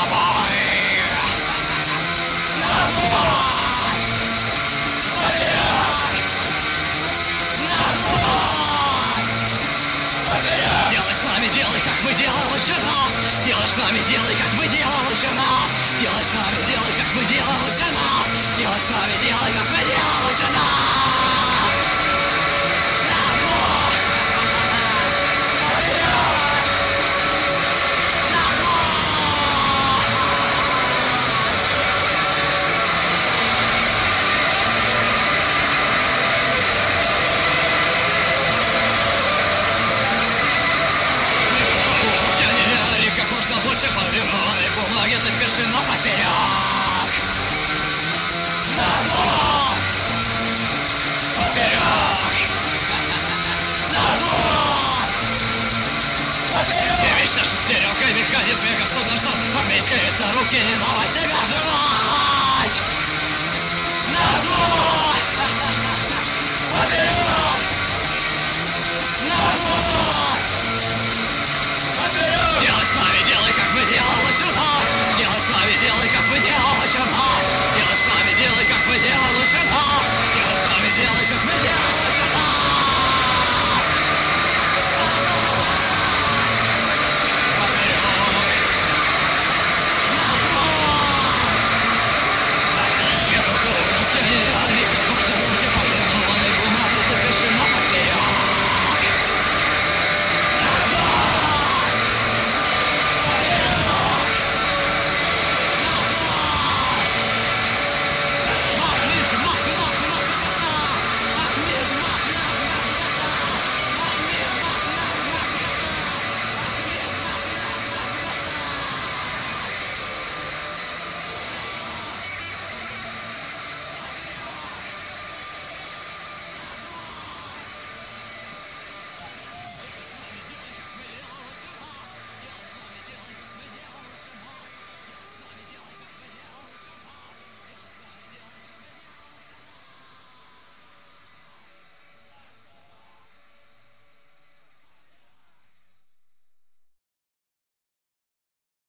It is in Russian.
собой. Назло! Поперек! Назло! Поперек! Делай с нами, делай, как мы делали лучше нас. Делай с нами, делай, как мы делали лучше нас. Делай с нами, делай, как мы делали лучше нас. Делай с нами, делай, как мы делали лучше нас. Назло! Бумаги напиши, но поперек. Назло! Поперек! Назло! Поперек! Я весь со шестеренкой, механизм, века судно, что армейская мясорубки, не новая себя жена.